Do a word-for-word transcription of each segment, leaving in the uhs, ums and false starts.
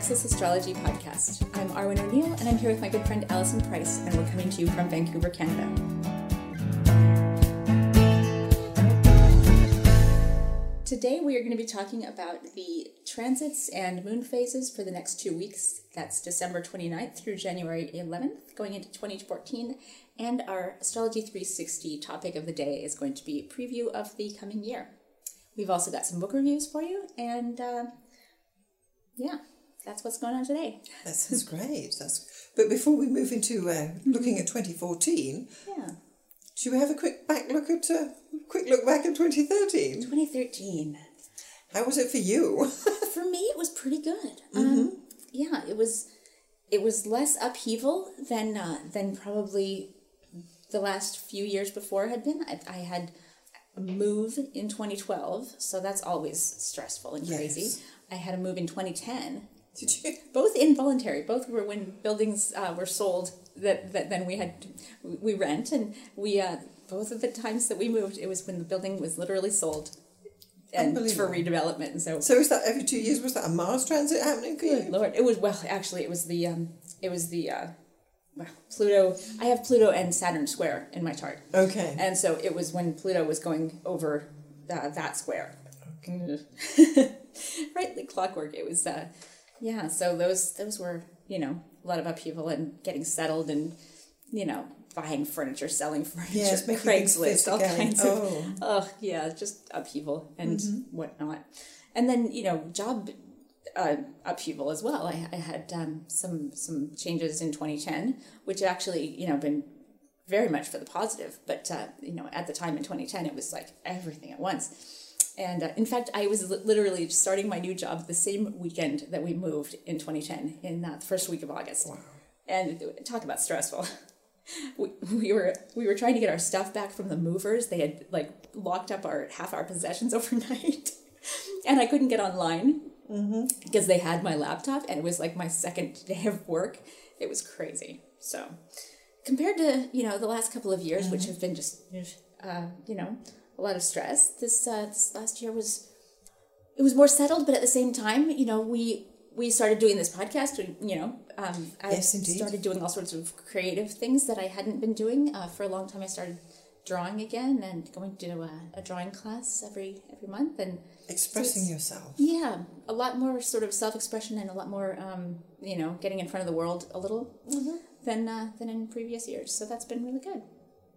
Nexus Astrology Podcast. I'm Arwen O'Neill, and I'm here with my good friend Alison Price, and we're coming to you from Vancouver, Canada. Today we are going to be talking about the transits and moon phases for the next two weeks. That's December twenty-ninth through January eleventh, going into twenty fourteen. And our Astrology three sixty topic of the day is going to be a preview of the coming year. We've also got some book reviews for you, and uh, yeah, that's what's going on today. That sounds great. That's but before we move into uh, looking at twenty fourteen, yeah, should we have a quick back look at uh, quick look back at twenty thirteen? twenty thirteen. How was it for you? For me, it was pretty good. Mm-hmm. Um, yeah, it was. It was less upheaval than uh, than probably the last few years before had been. I, I had a move in twenty twelve, so that's always stressful and crazy. Yes. I had a move in twenty ten. Did you? Both involuntary. Both were when buildings uh, were sold that, that then we had to, we rent, and we uh, both of the times that we moved, it was when the building was literally sold and for redevelopment. And so So is that every two years? Was that a Mars transit happening for you? Good Lord, it was well. Actually, it was the um, it was the uh, well, Pluto. I have Pluto and Saturn square in my chart. Okay. And so it was when Pluto was going over uh, that square. Okay. Right, like clockwork. It was, uh, yeah. So those those were, you know, a lot of upheaval and getting settled and, you know, buying furniture, selling furniture, Yes, making Craigslist, all again. kinds oh. of, oh yeah, just upheaval and Mm-hmm. whatnot. And then, you know, job uh, upheaval as well. I, I had um, some some changes in twenty ten, which actually, you know, been very much for the positive. But, uh, you know, at the time in twenty ten, it was like everything at once. And uh, in fact, I was li- literally starting my new job the same weekend that we moved in twenty ten, in uh, the first week of August. Wow. And talk about stressful. We, we were we were trying to get our stuff back from the movers. They had like locked up our half our possessions overnight, and I couldn't get online Mm-hmm. because they had my laptop, and it was like my second day of work. It was crazy. So compared to, you know, the last couple of years, mm-hmm. which have been just uh, you know, a lot of stress, this uh, this last year was it was more settled, but at the same time, you know, we we started doing this podcast. You know, um, I yes, indeed. started doing all sorts of creative things that I hadn't been doing uh, for a long time. I started drawing again and going to a, a drawing class every every month and expressing so yourself. Yeah, a lot more sort of self-expression and a lot more, um, you know, getting in front of the world a little Mm-hmm. than uh, than in previous years. So that's been really good.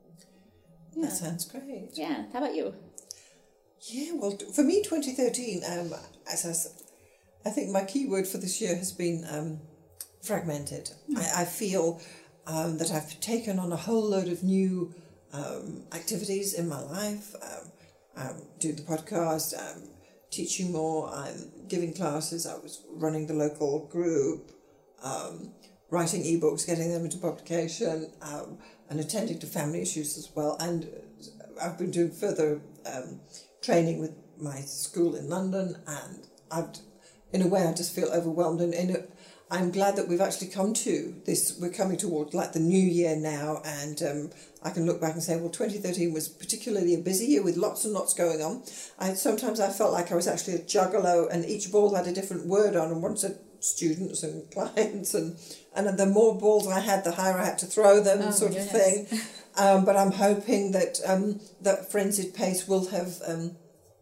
Yeah. That sounds great. Yeah. How about you? Yeah, well, for me, twenty thirteen, um, as I, s- I think my key word for this year has been um, fragmented. Mm. I, I feel um, that I've taken on a whole load of new um, activities in my life. Um, I'm doing the podcast, I'm teaching more, I'm giving classes, I was running the local group, um, writing ebooks, getting them into publication, um, and attending to family issues as well. And I've been doing further um, training with my school in London, and I've, in a way, I just feel overwhelmed. And in a, I'm glad that we've actually come to this. We're coming towards like the new year now, and um, I can look back and say, well, twenty thirteen was particularly a busy year with lots and lots going on. I sometimes I felt like I was actually a juggalo, and each ball had a different word on, and one said students and clients, and and the more balls I had, the higher I had to throw them, oh, sort goodness. of thing. Um, but I'm hoping that um, that frenzied pace will have um,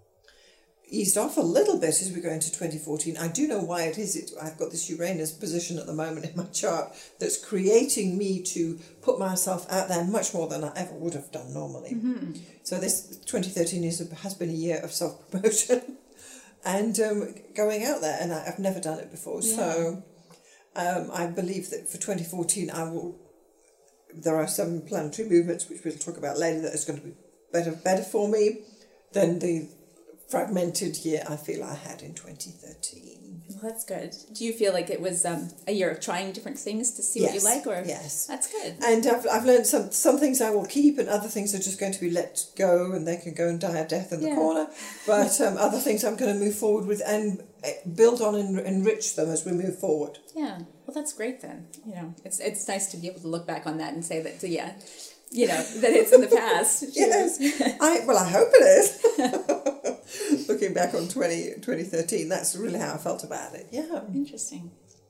eased off a little bit as we go into twenty fourteen. I do know why it is. It, I've got this Uranus position at the moment in my chart that's creating me to put myself out there much more than I ever would have done normally. Mm-hmm. So this twenty thirteen is, has been a year of self-promotion and um, going out there, and I, I've never done it before. Yeah. So um, I believe that for twenty fourteen I will... There are some planetary movements which we'll talk about later that is going to be better better for me than the fragmented year I feel I had in twenty thirteen. Well, that's good. Do you feel like it was um, a year of trying different things to see yes. what you like? Or yes. That's good. And I've, I've learned some, some things I will keep, and other things are just going to be let go, and they can go and die a death in the Yeah. corner. But um, other things I'm going to move forward with and build on and enrich them as we move forward. Yeah. Well, that's great then. You know, it's it's nice to be able to look back on that and say that, yeah, you know, that it's in the past. Yes. I well, I hope it is. Looking back on twenty, twenty thirteen, that's really how I felt about it. Yeah. Interesting.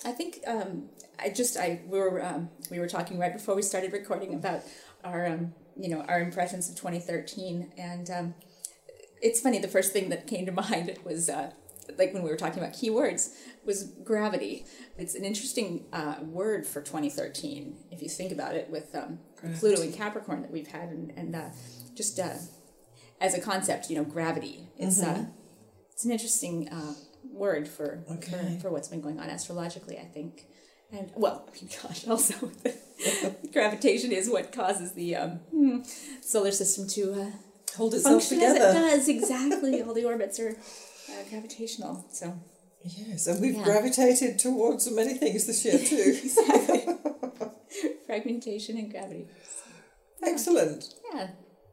I think um, I just I we were um, we were talking right before we started recording about our um, you know our impressions of twenty thirteen, and um, it's funny. The first thing that came to mind was uh, like when we were talking about keywords was gravity. It's an interesting uh, word for twenty thirteen if you think about it, with um, Pluto in Capricorn that we've had, and and uh, just uh, as a concept, you know, gravity. It's mm-hmm. uh, it's an interesting uh, word for, okay. for for what's been going on astrologically, I think. And well, I mean, gosh, also gravitation is what causes the um, solar system to uh, hold itself function together. As it does. Exactly, all the orbits are uh, gravitational. So yes, and we've yeah. gravitated towards many things this year too. Exactly. Fragmentation and gravity. So, excellent. Yeah.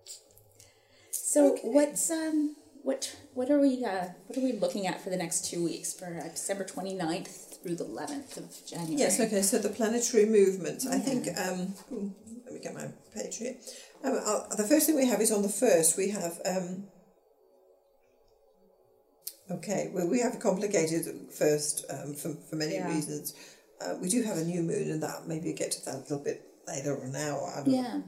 So okay. what's um what what are we uh what are we looking at for the next two weeks for uh, December twenty-ninth through the eleventh of January? Yes, okay, so the planetary movements. Yeah. I think um ooh, let me get my page here. Um, uh, the first thing we have is on the first we have um okay, well we have a complicated first um for for many yeah. reasons. Uh, we do have a new moon, and that maybe we'll get to that a little bit later or now. I don't yeah. know.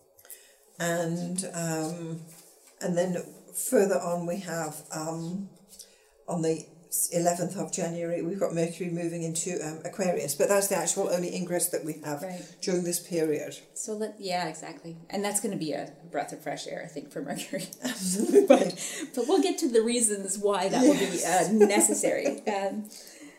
And um and then further on we have um, on the eleventh of January we've got Mercury moving into um, Aquarius, but that's the actual only ingress that we have right. during this period. So let yeah exactly, and that's going to be a breath of fresh air, I think, for Mercury. Absolutely. but, but we'll get to the reasons why that yes. will be uh, necessary. Um,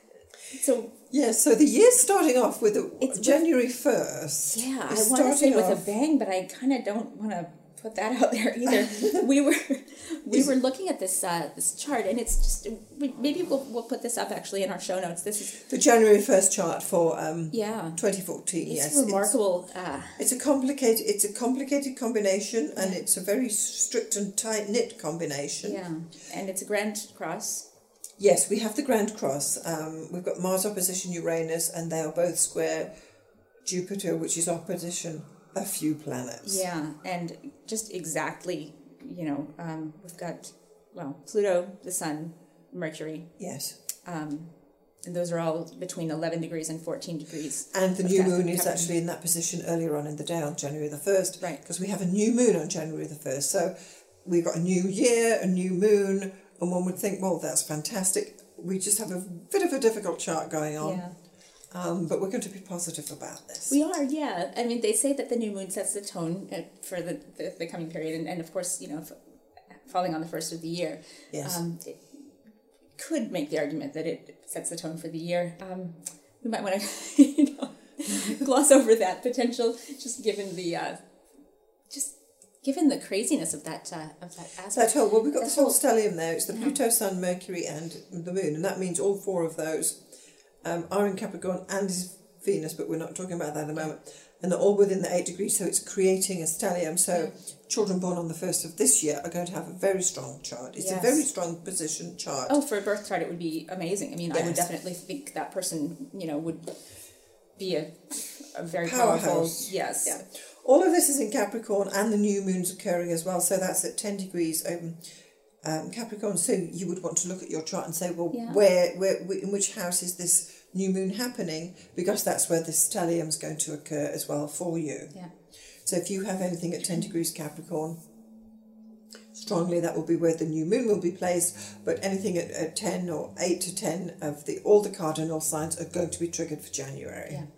so yeah, so the year's starting off with a, it's January first. Yeah, I want to say with a bang, but I kind of don't want to put that out there either. we were we were looking at this uh, this chart, and it's just maybe we'll we'll put this up actually in our show notes. This is the January first chart for um yeah twenty fourteen. It's yes, remarkable. It's, uh, it's a complicated it's a complicated combination, yeah. and it's a very strict and tight knit combination. Yeah, and it's a grand cross. Yes, we have the Grand Cross. Um, we've got Mars opposition Uranus, and they are both square Jupiter, which is opposition a few planets. Yeah, and just exactly, you know, um, we've got, well, Pluto, the Sun, Mercury. Yes. Um, and those are all between eleven degrees and fourteen degrees. And the new moon is actually in that position earlier on in the day on January the first. Right. Because we have a new moon on January the first. So we've got a new year, a new moon, and one would think, well, that's fantastic. We just have a bit of a difficult chart going on. Yeah. Um, but we're going to be positive about this. We are, yeah. I mean, they say that the new moon sets the tone for the, the, the coming period. And, and, of course, you know, f- falling on the first of the year. Yes. Um, it could make the argument that it sets the tone for the year. Um, we might want to, you know, gloss over that potential, just given the... Uh, just... Given the craziness of that uh, of that aspect. That whole, well, we've got that this whole whole stellium there. It's the yeah. Pluto, Sun, Mercury, and the Moon, and that means all four of those um, are in Capricorn and Venus, but we're not talking about that at the moment. And they're all within the eight degrees, so it's creating a stellium. So yeah. children born on the first of this year are going to have a very strong chart. It's yes. a very strong position chart. Oh, for a birth chart, it would be amazing. I mean, yes. I would definitely think that person, you know, would be a, a very Powerhouse. powerful. Yes. Yeah. All of this is in Capricorn, and the new moon's occurring as well. So that's at ten degrees um, um, Capricorn. So you would want to look at your chart and say, well, yeah. where, where, in which house is this new moon happening? Because that's where the stellium is going to occur as well for you. Yeah. So if you have anything at ten degrees Capricorn, strongly that will be where the new moon will be placed. But anything at, at ten or eight to ten of the all the cardinal signs are going to be triggered for January. Yeah.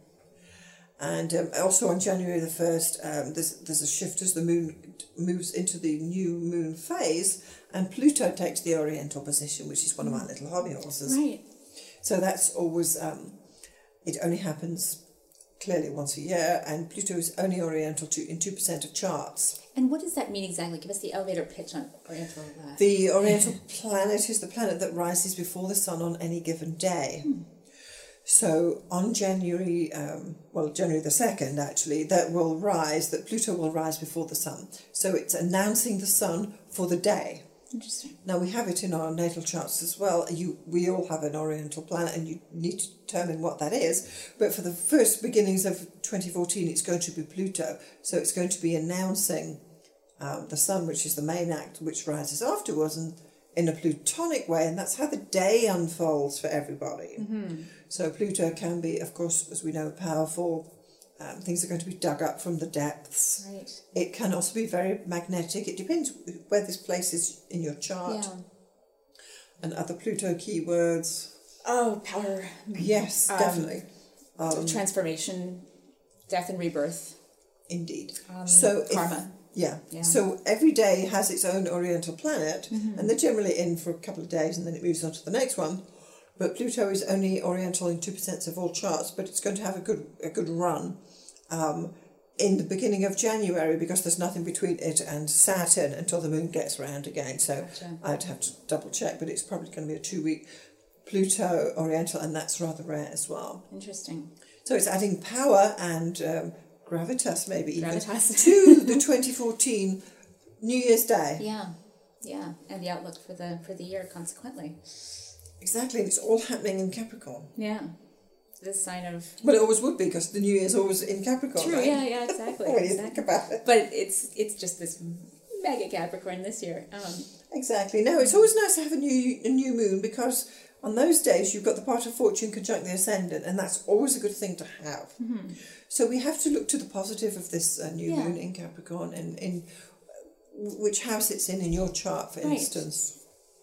And um, also on January the first, um, there's, there's a shift as the moon moves into the new moon phase, and Pluto takes the oriental position, which is one of my little hobby horses. Right. So that's always, um, it only happens clearly once a year, and Pluto is only oriental to, in two percent of charts. And what does that mean exactly? Give us the elevator pitch on oriental. Uh... The oriental planet is the planet that rises before the sun on any given day. Hmm. So on January, um, well, January the second, actually, that will rise, that Pluto will rise before the sun. So it's announcing the sun for the day. Interesting. Now, we have it in our natal charts as well. You, we all have an oriental planet, and you need to determine what that is. But for the first beginnings of twenty fourteen, it's going to be Pluto. So it's going to be announcing um, the sun, which is the main act, which rises afterwards, and in a Plutonic way, and that's how the day unfolds for everybody. Mm-hmm. So Pluto can be, of course, as we know, powerful. Um, things are going to be dug up from the depths. Right. It can also be very magnetic. It depends where this place is in your chart. Yeah. And other Pluto keywords. Oh, power. Yes, Um, definitely. Um, Transformation, death and rebirth. Indeed. Um, so karma. If, yeah. Yeah. So every day has its own Oriental planet, Mm-hmm. and they're generally in for a couple of days and then it moves on to the next one. But Pluto is only Oriental in two percent of all charts, but it's going to have a good a good run um, in the beginning of January, because there's nothing between it and Saturn until the moon gets around again. So Gotcha. I'd have to double check, but it's probably going to be a two-week Pluto Oriental, and that's rather rare as well. Interesting. So it's adding power and um, gravitas, maybe even, Gravitas. to the twenty fourteen New Year's Day. Yeah. Yeah. And the outlook for the for the year consequently. Exactly, and it's all happening in Capricorn. Yeah. This sign of Well, it always would be, because the New Year's always in Capricorn. true, right? yeah, yeah, exactly. When you exactly. think about it. But it's it's just this mega Capricorn this year. Um, Exactly. No, it's always nice to have a new a new moon, because on those days you've got the part of fortune conjunct the ascendant, and that's always a good thing to have. mm-hmm. So we have to look to the positive of this uh, new Yeah. moon in Capricorn, and in which house it's in in your chart, for Right. instance.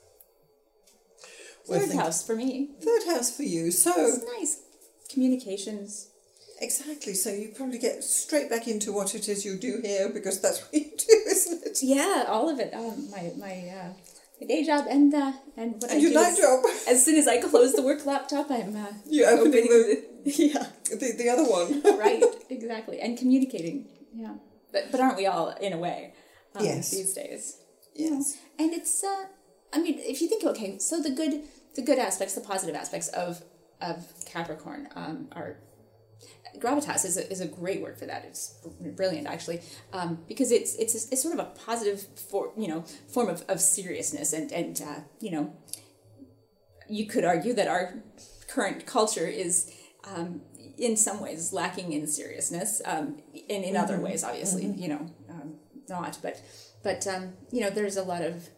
Third Well, think- house for me. Third house for you. So It's nice. Communications. exactly. So you probably get straight back into what it is you do here, because that's what you do, isn't it? Yeah, all of it. Um, my my uh, my day job and uh, and what And I your do night is- job. As soon as I close the work laptop, I'm uh, You're opening opening the, yeah, The, the other one. right, exactly, and communicating. Yeah, but but aren't we all in a way? Um, Yes. These days. Yes. And it's uh, I mean, if you think, okay, so the good the good aspects, the positive aspects of of Capricorn um, are. Gravitas is a, is a great word for that. It's brilliant, actually, um, because it's it's it's sort of a positive for you know form of, of seriousness, and and uh, you know you could argue that our current culture is um, in some ways lacking in seriousness, um, and in other ways, obviously, Mm-hmm. you know, um, not. But but um, you know, there's a lot of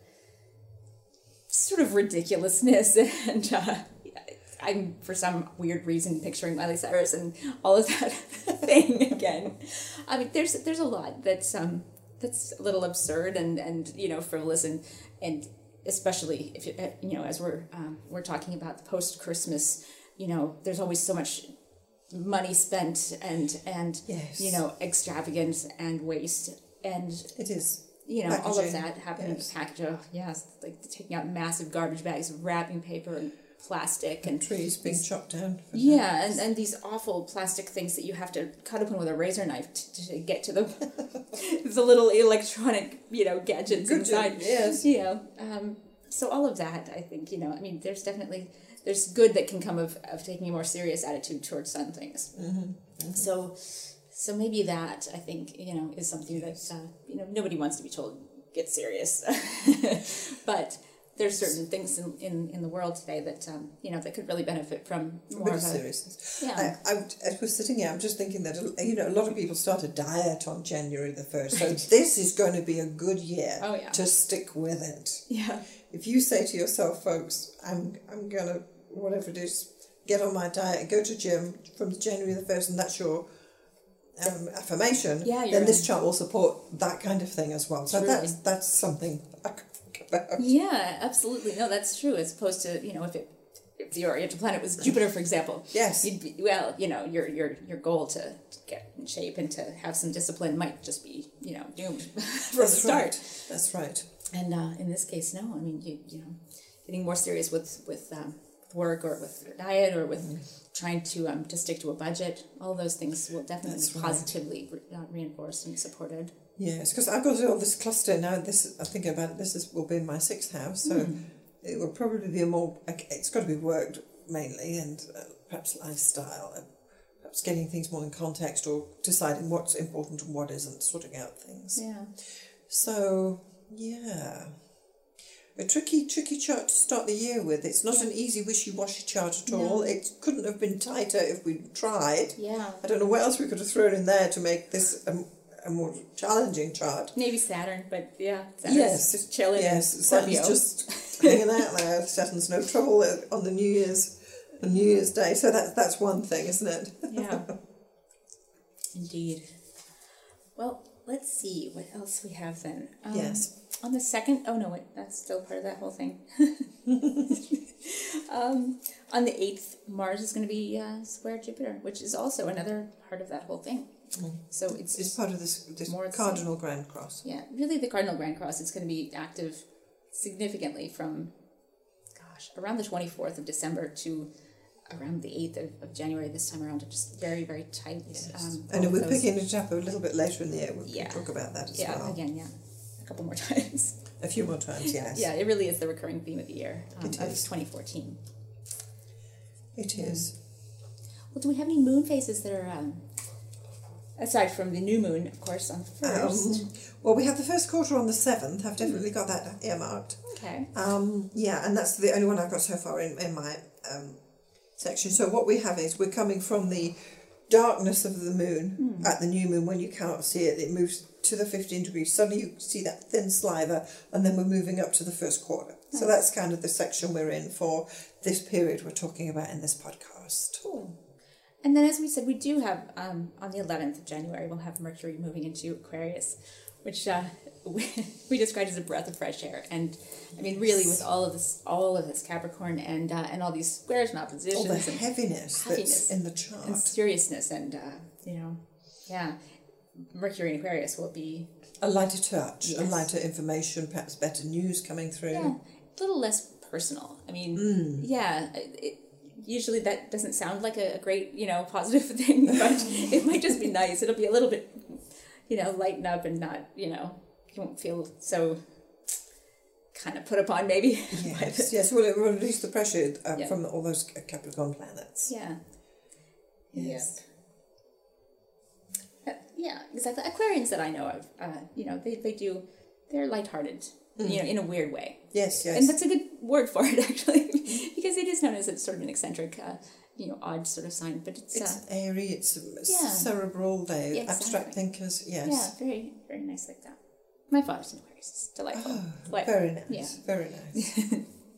sort of ridiculousness and. Uh, I'm, for some weird reason, picturing Miley Cyrus and all of that thing again. I mean, there's there's a lot that's um that's a little absurd and, and you know frivolous and and especially if you, you know as we're um, we're talking about the post Christmas, you know, there's always so much money spent and and Yes. you know extravagance and waste and It is. you know all of Packaging, that happening. yes. Package, oh, yes, like taking out massive garbage bags of wrapping paper and plastic and Trees being chopped down. for yeah, and, and these awful plastic things that you have to cut open with a razor knife to, to get to the the little electronic, you know, gadgets Good inside. job, yes. You know, um, so all of that, I think, you know, I mean, there's definitely, there's good that can come of, of taking a more serious attitude towards some things. Mm-hmm. Mm-hmm. So, so maybe that, I think, you know, is something that, uh, you know, nobody wants to be told, get serious. But there's certain things in, in, in the world today that, um, you know, that could really benefit from A more bit of of a... seriousness. Yeah. I, I, I was sitting here, I'm just thinking that, you know, a lot of people start a diet on January the first. So this is going to be a good year Oh, yeah. to stick with it. Yeah. If you say to yourself, folks, I'm I'm going to, whatever it is, get on my diet and go to gym from January the first, and that's your um, affirmation, Yeah, you're then this right. chart will support that kind of thing as well. So Truly. that's, that's something I could think about. Yeah, absolutely. No, that's true. As opposed to, you know, if it if the Oriental planet was Jupiter, for example. Yes. You'd be, well, you know, your your your goal to, to get in shape and to have some discipline might just be, you know, doomed from the That's start. right. That's right. And uh, in this case, no. I mean, you you know, getting more serious with with um, work or with your diet or with mm. trying to um to stick to a budget. All those things will definitely That's be right. positively re- uh, reinforced and supported. Yes, because I've got all this cluster now. This I'm thinking about it. This is will be in my sixth house, so Mm. it will probably be a more. It's got to be worked mainly, and uh, perhaps lifestyle, and perhaps getting things more in context, or deciding what's important and what isn't, sorting out things. Yeah. So yeah, a tricky, tricky chart to start the year with. It's not an easy, wishy-washy chart at all. No. It couldn't have been tighter if we tried. Yeah. I don't know what else we could have thrown in there to make this um, a more challenging chart. Maybe Saturn, but yeah, Saturn's Yes, just chilling. Yes, in Saturn's Scorpio. just hanging out there. Saturn's no trouble on the New Year's on New Year's Day. So that's that's one thing, isn't it? Yeah. Indeed. Well, let's see what else we have then. Um, Yes. On the second, oh no, wait, that's still part of that whole thing. um, on the eighth, Mars is going to be uh, square Jupiter, which is also another part of that whole thing. Mm. So it's It's part of this, this more cardinal grand cross. Yeah, really the Cardinal Grand Cross is going to be active significantly from, gosh, around the twenty-fourth of December to around the eighth of, of January this time around. Just very, very tight. Yes. Um, and all we're those- picking it up a little bit later in the year. We'll Yeah. talk about that as Yeah, well. again, yeah. A couple more times. A few more times, yes. Yeah, it really is the recurring theme of the year um, It of is. twenty fourteen. It is. Well, do we have any moon phases that are, um, aside from the new moon, of course, on the first? Um, well, we have the first quarter on the seventh. I've definitely got that earmarked. Okay. Um, yeah, and that's the only one I've got so far in, in my um, section. So what we have is we're coming from the darkness of the moon Hmm. at the new moon when you cannot see it. It moves to the fifteen degrees. Suddenly you see that thin sliver, and then we're moving up to the first quarter. So Nice. that's kind of the section we're in for this period we're talking about in this podcast. Cool. And then, as we said, we do have, um, on the eleventh of January, we'll have Mercury moving into Aquarius, which uh, we, we described as a breath of fresh air. And, I mean, really, with all of this all of this Capricorn and uh, and all these squares and oppositions All the and, heaviness, heaviness that's in the chart. and seriousness and, uh, you know, yeah, Mercury in Aquarius will be, A lighter touch, a Yes. lighter information, perhaps better news coming through. yeah, a little less personal. I mean, Mm. yeah, it, usually that doesn't sound like a, a great, you know, positive thing, but it might just be nice. It'll be a little bit, you know, lighten up and not, you know, you won't feel so kind of put upon maybe. Yes, yes. Well, it will release the pressure uh, Yeah. from all those Capricorn planets. Yeah. Yes. Uh, yeah, exactly. Aquarians that I know of, uh, you know, they, they do, they're lighthearted, Mm. you know, in a weird way. Yes, yes. And that's a good word for it, actually, because it is known as a sort of an eccentric, uh, you know, odd sort of sign. But it's, It's uh, airy, it's Yeah. cerebral, they're Yeah, abstract exactly. thinkers, yes. yeah, very, very nice like that. My father's in Aquarius. It's delightful. Oh, Delightful. very nice, Yeah. very nice.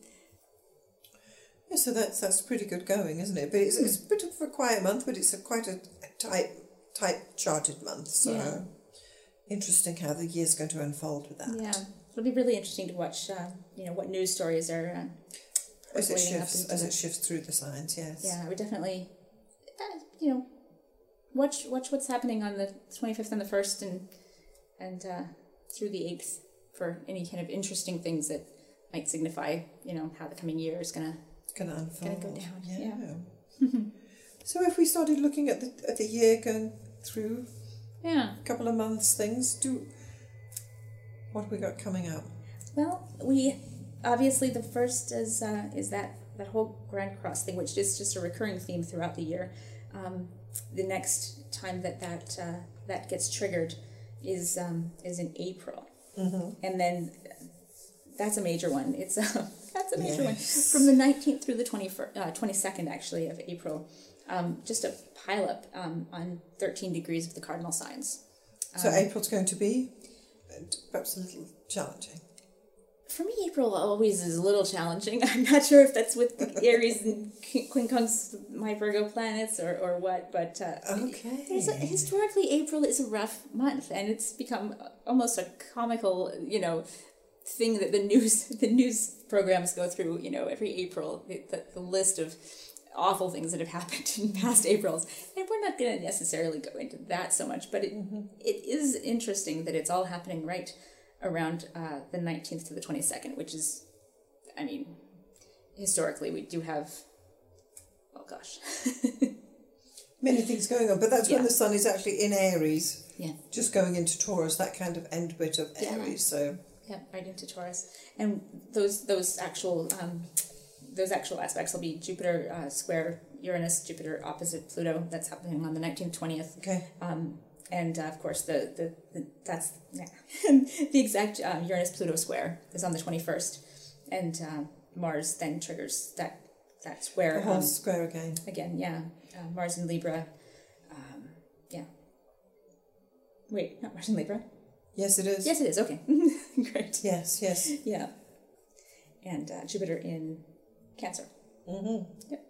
Yeah, so that's that's pretty good going, isn't it? But it's, it's a bit of a quiet month, but it's a quite a tight, tight charted month. So Yeah. interesting how the year's going to unfold with that. Yeah, it'll be really interesting to watch, uh, you know, what news stories are uh, As it percolating up shifts, into as the- it shifts through the signs, yes. Yeah, I would definitely, uh, you know, watch watch what's happening on the twenty-fifth and the first and and uh, through the eighth for any kind of interesting things that might signify, you know, how the coming year is gonna. Going to unfold. Gonna go down, Yeah. So if we started looking at the at the year going through Yeah. a couple of months, things do. What have we got coming up? Well, we obviously the first is uh, is that that whole Grand Cross thing, which is just a recurring theme throughout the year. Um, the next time that that uh, that gets triggered is um, is in April, Mm-hmm. and then that's a major one. It's uh, that's a major one Yes. from the nineteenth through the twenty-first, uh, twenty-second actually of April. Um, just a pile up um, on thirteen degrees of the cardinal signs. So Um, April's going to be uh, perhaps a little challenging. For me, April always is a little challenging. I'm not sure if that's with Aries and Qu- Quincunx, my Virgo planets, or, or what, but uh, Okay. there's a, historically, April is a rough month, and it's become almost a comical, you know, thing that the news the news programs go through. You know, every April, the, the, the list of awful things that have happened in past Aprils, and we're not going to necessarily go into that so much, but it it is interesting that it's all happening right around uh, the nineteenth to the twenty-second, which is, I mean, historically we do have, oh gosh. Many things going on, but that's when Yeah. the sun is actually in Aries, Yeah, just going into Taurus, that kind of end bit of Yeah. Aries. So yeah, right into Taurus. And those those actual um, those actual aspects will be Jupiter uh, square Uranus, Jupiter opposite Pluto. That's happening on the nineteenth, twentieth. okay, Um, and uh, of course, the, the, the that's yeah. the exact uh, Uranus Pluto square is on the twenty-first, and uh, Mars then triggers that that square the whole um, square again. again. Yeah, uh, Mars in Libra. Um, yeah, wait, not Mars in Libra. Yes, it is. Yes, it is. Okay, great. Yes, yes. Yeah, and uh, Jupiter in Cancer. Mm-hmm. Yep.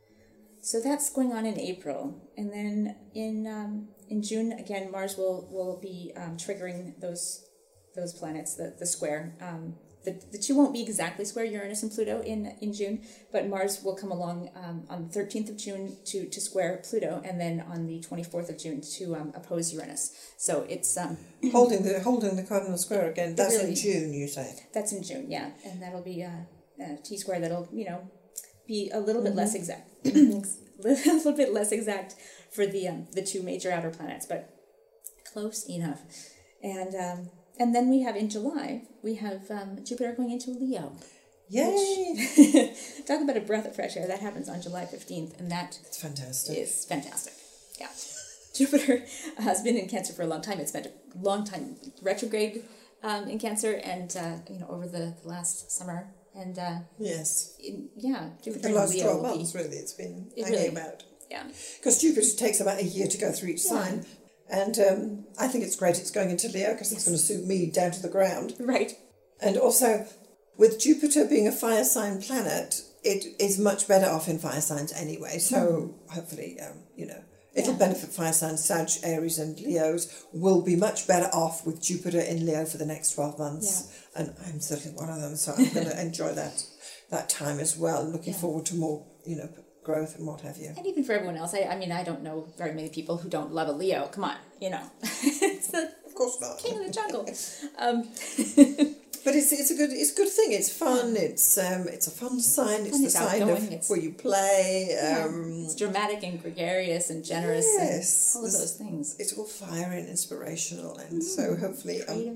So that's going on in April, and then in um, in June again, Mars will will be um, triggering those those planets, the the square. Um, the the two won't be exactly square, Uranus and Pluto in in June, but Mars will come along um, on the thirteenth of June to to square Pluto, and then on the twenty fourth of June to um, oppose Uranus. So it's um, holding the holding the cardinal square again. That's really, in June, you say. That's in June, yeah, and that'll be a, a T square that'll you know be a little bit mm-hmm. less exact. A little bit less exact for the um, the two major outer planets, but close enough. And um, and then we have in July we have um, Jupiter going into Leo. Yay! Which, talk about a breath of fresh air. That happens on July fifteenth, and that it's fantastic. Is fantastic. Yeah, Jupiter has been in Cancer for a long time. It's been a long time retrograde um, in Cancer, and uh, you know over the, the last summer. And uh, yes, in, yeah, Jupiter the last twelve months be, really it's been it hanging really, about. Yeah, because Jupiter takes about a year to go through each yeah. sign, and um, I think it's great it's going into Leo because yes. it's going to suit me down to the ground. Right, and also with Jupiter being a fire sign planet, it is much better off in fire signs anyway. So mm. hopefully, um, you know. It'll yeah. benefit fire signs, Sag, Aries and Leos will be much better off with Jupiter in Leo for the next twelve months. Yeah. And I'm certainly one of them, so I'm going to enjoy that that time as well. Looking yeah. forward to more, you know, growth and what have you. And even for everyone else, I, I mean, I don't know very many people who don't love a Leo. Come on, you know. It's the of course not. King of the jungle. um, But it's it's a good it's a good thing. It's fun. It's um it's a fun sign. It's and the it's sign outgoing. of it's, where you play. Um, yeah. It's dramatic and gregarious and generous. Yes, and all of those things. It's all fire and inspirational, and mm, so hopefully, um,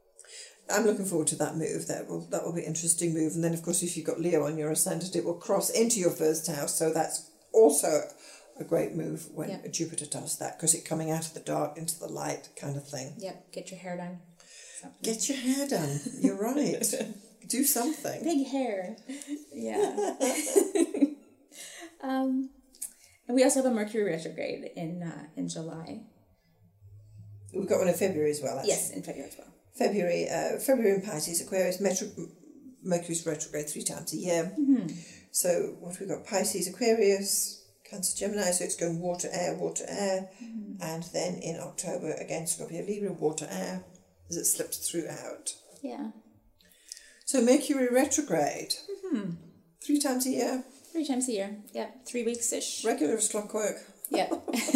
I'm looking forward to that move. That will that will be an interesting move. And then of course, if you've got Leo on your ascendant, it will cross into your first house. So that's also a great move when yep. Jupiter does that because it's coming out of the dark into the light kind of thing. Yep, get your hair done. Get your hair done. You're right. Do something. Big hair. Yeah. um, and we also have a Mercury retrograde in uh, in July. We've got one in February as well. Actually. Yes, in February as well. February, uh, February in Pisces, Aquarius, Metro, Mercury's retrograde three times a year. Mm-hmm. So what we've got: Pisces, Aquarius, Cancer, Gemini. So it's going water, air, water, air, mm-hmm. and then in October again Scorpio, Libra, water, air. As it slips throughout. Yeah. So Mercury retrograde. Mm-hmm. Three times a year. Three times a year. Yep. Three weeks ish. Regular as clockwork. Yep.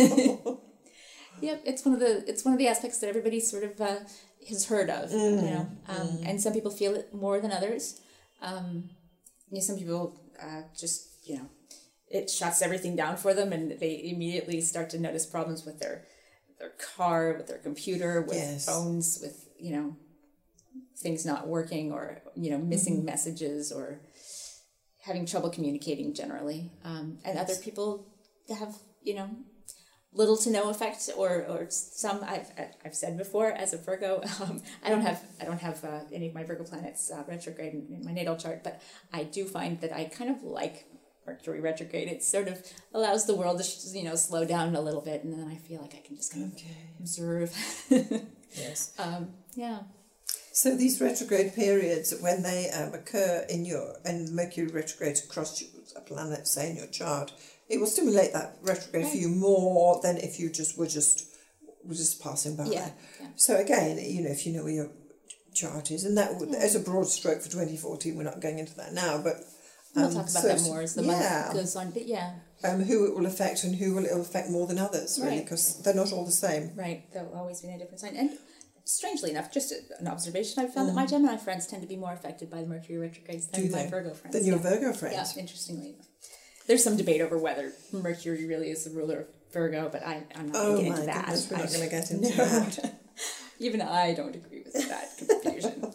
Yep. It's one of the it's one of the aspects that everybody sort of uh, has heard of. Mm. You know, um, mm. and some people feel it more than others. Um, you know, some people uh, just you know, it shuts everything down for them, and they immediately start to notice problems with their their car, with their computer, with yes. phones, with you know, things not working or, you know, missing mm-hmm. messages or having trouble communicating generally. Um, and yes. other people have, you know, little to no effect or, or some, I've, I've said before as a Virgo, um, I don't have, I don't have uh, any of my Virgo planets uh, retrograde in, in my natal chart, but I do find that I kind of like Mercury retrograde. It sort of allows the world to, you know, slow down a little bit, and then I feel like I can just kind of okay. observe. Yes. Um, yeah. So these retrograde periods, when they um, occur in your, and Mercury retrograde across a planet, say in your chart, it will stimulate that retrograde right. for you more than if you just were just were just passing by. Yeah. yeah. So again, you know, if you know where your chart is, and that yeah. as a broad stroke for twenty fourteen, we're not going into that now, but um, we'll talk about so that more as the yeah. month goes on. But yeah. Um, who it will affect and who will it will affect more than others, really, because right. they're not all the same. Right, there'll always be a different sign. And strangely enough, just an observation, I've found mm. that my Gemini friends tend to be more affected by the Mercury retrogrades than my Virgo friends. Than your yeah. Virgo friends? Yeah, interestingly enough. There's some debate over whether Mercury really is the ruler of Virgo, but I, I'm not oh going to get into that. Goodness, we're not going to get into no. that. Even I don't agree with that confusion.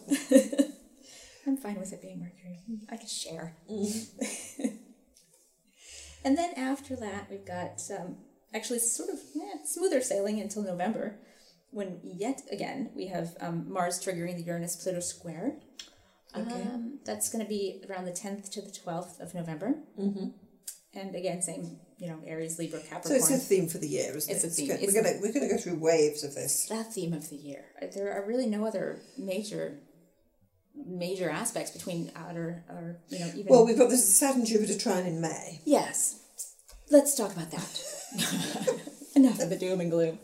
I'm fine with it being Mercury. I can share. Mm. And then after that, we've got um, actually sort of yeah, smoother sailing until November, when yet again we have um, Mars triggering the Uranus-Pluto square. Okay. Um, that's going to be around the tenth to the twelfth of November. Mm-hmm. And again, same you know, Aries, Libra, So Capricorn. it's a theme for the year, isn't It's it? a theme. Good. It's We're going to we're going to go through waves of this. the theme of the year. There are really no other major major aspects between outer or you know even. Well, we've got this Saturn Jupiter trine in May. Yes, let's talk about that. Enough of the doom and gloom.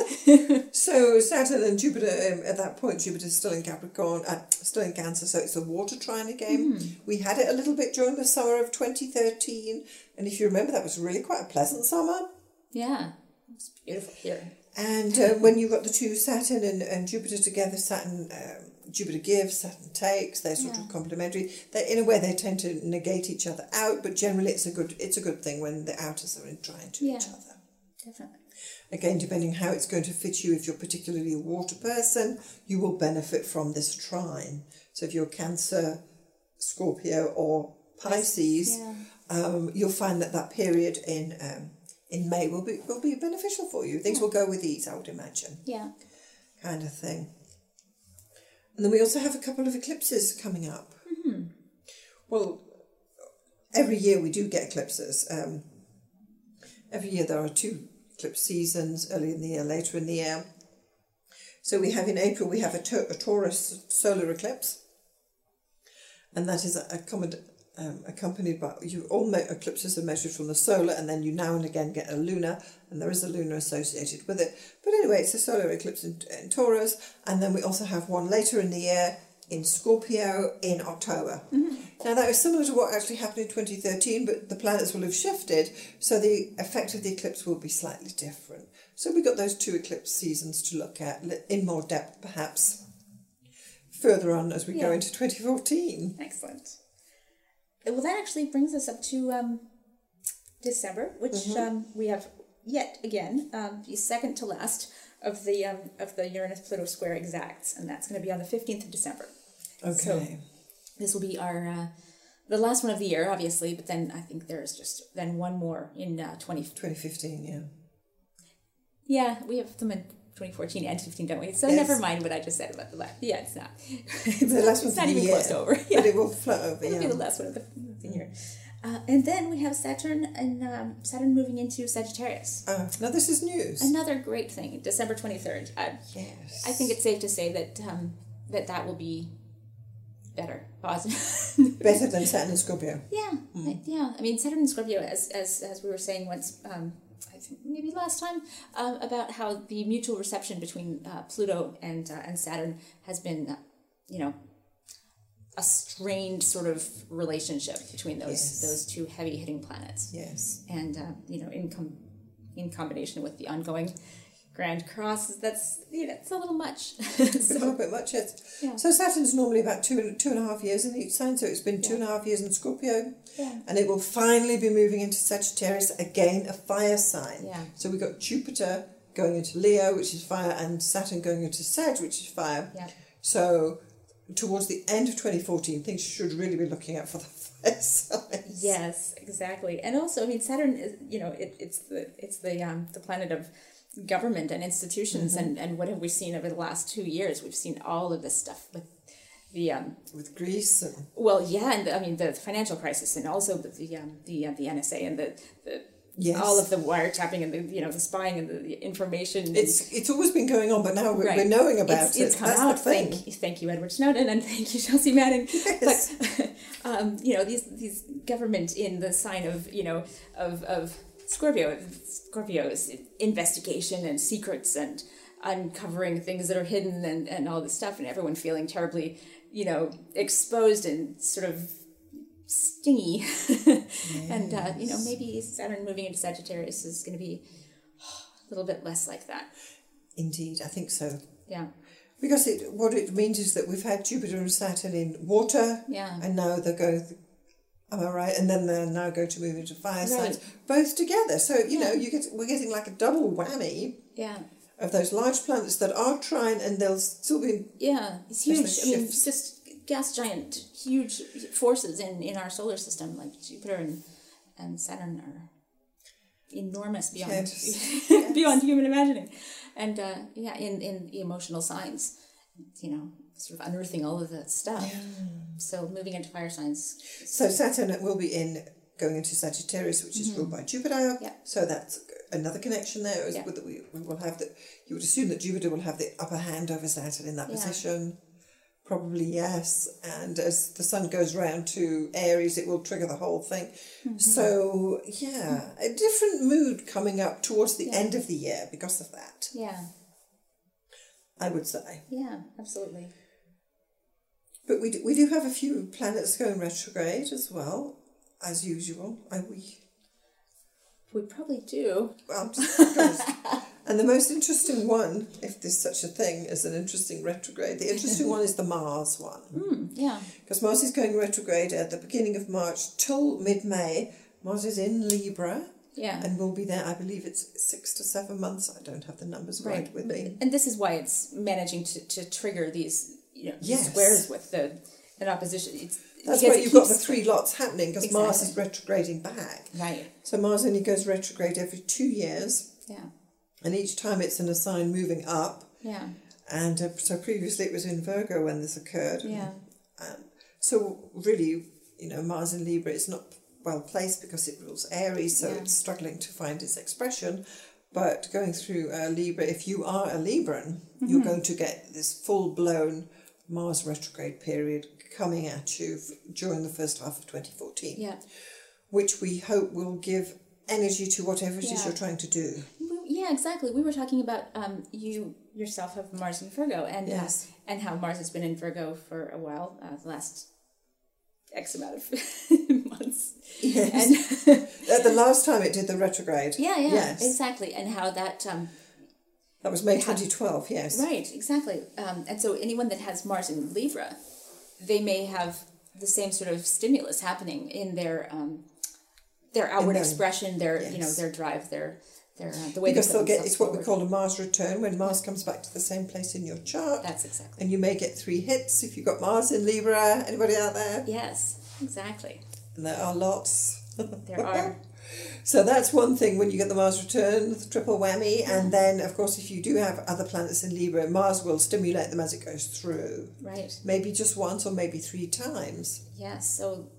So Saturn and Jupiter, um, at that point, Jupiter's still in Capricorn, uh, still in Cancer, so it's a water trine again. Mm. We had it a little bit during the summer of twenty thirteen, and if you remember, that was really quite a pleasant summer. Yeah, it's beautiful here. And uh, when you got the two Saturn and, and Jupiter together, Saturn, um, Jupiter gives, Saturn takes. They're sort yeah. of complementary. They, in a way, they tend to negate each other out, but generally, it's a good it's a good thing when the outers are in trine to yeah, each other. Definitely. Again, depending how it's going to fit you, if you're particularly a water person, you will benefit from this trine. So if you're Cancer, Scorpio, or Pisces, yeah. um, you'll find that that period in um, in May will be will be beneficial for you. Things yeah. will go with ease, I would imagine. Yeah. Kind of thing. And then we also have a couple of eclipses coming up. Mm-hmm. Well, every year we do get eclipses. Um, every year there are two eclipse seasons, early in the year, later in the year. So we have in April, we have a, a Taurus solar eclipse. And that is accompanied, um, accompanied by, you all eclipses are measured from the solar, and then you now and again get a lunar, and there is a lunar associated with it. But anyway, it's a solar eclipse in, in Taurus, and then we also have one later in the year in Scorpio in October. Mm-hmm. Now that was similar to what actually happened in twenty thirteen, but the planets will have shifted, so the effect of the eclipse will be slightly different. So we got those two eclipse seasons to look at in more depth, perhaps further on as we yeah. go into twenty fourteen. Excellent. Well, that actually brings us up to um, December, which mm-hmm. um, we have yet again um, the second to last of the um, of the Uranus-Pluto square exacts, and that's going to be on the fifteenth of December. Okay. So this will be our uh, the last one of the year, obviously, but then I think there's just then one more in uh, twenty fifteen, yeah. Yeah, we have them in twenty fourteen and fifteen, don't we? So yes. never mind what I just said about the last. Yeah, it's not. it's the not, last it's one not even year, close to over. Yeah. But it will float over, It'll yeah. be the last one of the, the year. Uh, and then we have Saturn and um, Saturn moving into Sagittarius. Uh, now this is news. Another great thing, December twenty-third. Uh, yes. I think it's safe to say that um, that that will be better. Positive. Better than Saturn and Scorpio. Yeah, mm. yeah. I mean, Saturn and Scorpio, as as as we were saying once, um, I think maybe last time, um, about how the mutual reception between uh, Pluto and uh, and Saturn has been, uh, you know, a strained sort of relationship between those yes. those two heavy hitting planets. Yes. And uh, you know, in com- in combination with the ongoing Grand Cross, that's you know, it's a little much. so, a little bit much, yes. Yeah. So Saturn's normally about two two and a half years in each sign, so it's been two yeah. and a half years in Scorpio. Yeah. And it will finally be moving into Sagittarius, again a fire sign. Yeah. So we've got Jupiter going into Leo, which is fire, and Saturn going into Sag, which is fire. Yeah. So towards the end of twenty fourteen, things should really be looking out for the fire signs. Yes, exactly. And also, I mean, Saturn is, you know, it, it's the it's the um the planet of government and institutions, mm-hmm. and, and what have we seen over the last two years? We've seen all of this stuff with the um with Greece and well, yeah, and the, I mean the financial crisis, and also the the um, the, uh, the N S A and the the. Yes. All of the wiretapping and the you know the spying and the, the information. It's it's always been going on, but now we're, right. we're knowing about it's, it. It's come That's out. the thing. Thank, thank you, Edward Snowden, and thank you, Chelsea Manning. Yes. But um, you know these these government in the sign of you know of of Scorpio, Scorpio's investigation and secrets and uncovering things that are hidden and and all this stuff, and everyone feeling terribly you know exposed and sort of stingy. Yes. And uh, you know maybe Saturn moving into Sagittarius is going to be a little bit less like that. Indeed, I think so. Yeah, because it what it means is that we've had Jupiter and Saturn in water, yeah, and now they're going, am I right? And then they're now going to move into fire right. signs, both together. So you yeah. know you get we're getting like a double whammy. Yeah. Of those large planets that are trine, and they'll still be yeah, it's huge. I mean, it's just gas giant, huge forces in, in our solar system, like Jupiter and, and Saturn are enormous beyond yes. beyond human imagining. And uh, yeah, in, in the emotional signs, you know, sort of unearthing all of that stuff. Yeah. So moving into fire signs. So Saturn will be in going into Sagittarius, which is mm-hmm. ruled by Jupiter. Yeah. So that's another connection there. Is yeah. that we, we will have that. You would assume that Jupiter will have the upper hand over Saturn in that yeah. position. Probably yes. And as the sun goes round to Aries, it will trigger the whole thing. Mm-hmm. So yeah, a different mood coming up towards the yeah. end of the year because of that. Yeah. I would say. Yeah, absolutely. But we do, we do have a few planets going retrograde as well, as usual. I, we we probably do. Well, just and the most interesting one, if there's such a thing as an interesting retrograde, the interesting one is the Mars one. Mm, yeah. Because Mars is going retrograde at the beginning of March till mid-May. Mars is in Libra. Yeah. And will be there, I believe it's six to seven months. I don't have the numbers right, right with me. And this is why it's managing to, to trigger these, you know, yes. squares with the an opposition. It's, That's why you've got the three lots happening, because exactly. Mars is retrograding back. Right. So Mars only goes retrograde every two years. Yeah. And each time it's in a sign moving up. Yeah. And uh, so previously it was in Virgo when this occurred. Yeah. Um, so really, you know, Mars in Libra is not well placed because it rules Aries, so yeah. it's struggling to find its expression. But going through uh, Libra, if you are a Libran, mm-hmm. you're going to get this full-blown Mars retrograde period coming at you f- during the first half of twenty fourteen. Yeah. Which we hope will give energy to whatever it yeah. is you're trying to do. Yeah, exactly. We were talking about um, you yourself have Mars in Virgo, and yes. uh, and how Mars has been in Virgo for a while, uh, the last X amount of months. Yes. And uh, the last time it did the retrograde. Yeah, yeah, yes. exactly. And how that... Um, that was May twenty twelve, yes. Right, exactly. Um, and so anyone that has Mars in Libra, they may have the same sort of stimulus happening in their um, their outward then, expression, their yes. you know their drive, their their uh, the way because they they'll get it's forward. what we call a Mars return when Mars comes back to the same place in your chart. That's exactly. And you may get three hits if you've got Mars in Libra. Anybody out there? Yes, exactly. And there are lots. There are. So that's one thing when you get the Mars return, the triple whammy. Yeah. And then, of course, if you do have other planets in Libra, Mars will stimulate them as it goes through. Right. Maybe just once or maybe three times. Yes. So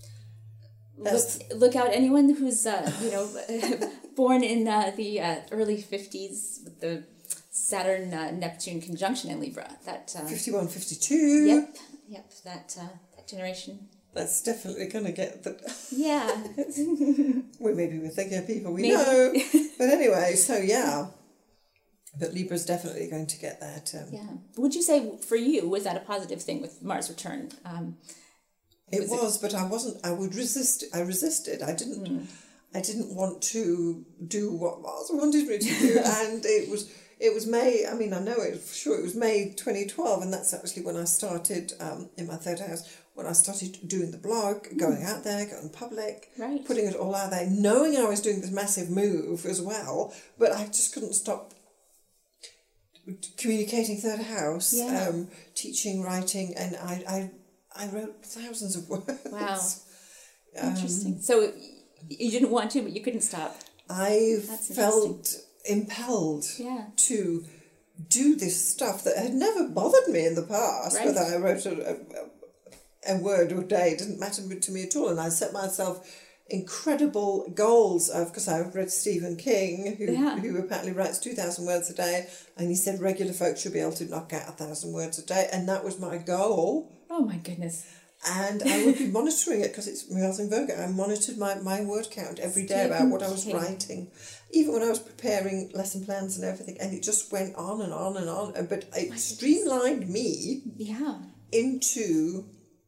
look, look out, anyone who's, uh, you know, born in uh, the uh, early fifties with the Saturn uh, Neptune conjunction in Libra. That uh, fifty-one, fifty-two. Yep. Yep. That, uh, that generation. That's definitely going to get the... Yeah. well, maybe we're thinking of people we maybe. know. But anyway, so yeah. But Libra's definitely going to get that. Um, yeah. Would you say, for you, was that a positive thing with Mars return? Um, it was, was it... but I wasn't... I would resist... I resisted. I didn't... Mm. I didn't want to do what Mars wanted me to do. And it was... It was May, I mean, I know it for sure, it was May twenty twelve, and that's actually when I started um, in my third house, when I started doing the blog, going out there, going public, right. putting it all out there, knowing I was doing this massive move as well, but I just couldn't stop communicating third house, yeah. um, teaching, writing, and I, I, I wrote thousands of words. Wow. Um, interesting. So you didn't want to, but you couldn't stop. I felt... impelled yeah. to do this stuff that had never bothered me in the past. Right. Whether I wrote a, a, a word or a day, it didn't matter to me at all. And I set myself incredible goals of, because I read Stephen King, who, yeah. who apparently writes two thousand words a day, and he said regular folks should be able to knock out a thousand words a day, and that was my goal. Oh my goodness. And I would be monitoring it because it's Mars in Virgo. I monitored my, my word count every day Stephen about what I was King. writing, even when I was preparing lesson plans and everything. And it just went on and on and on. But it my streamlined goodness. me yeah. into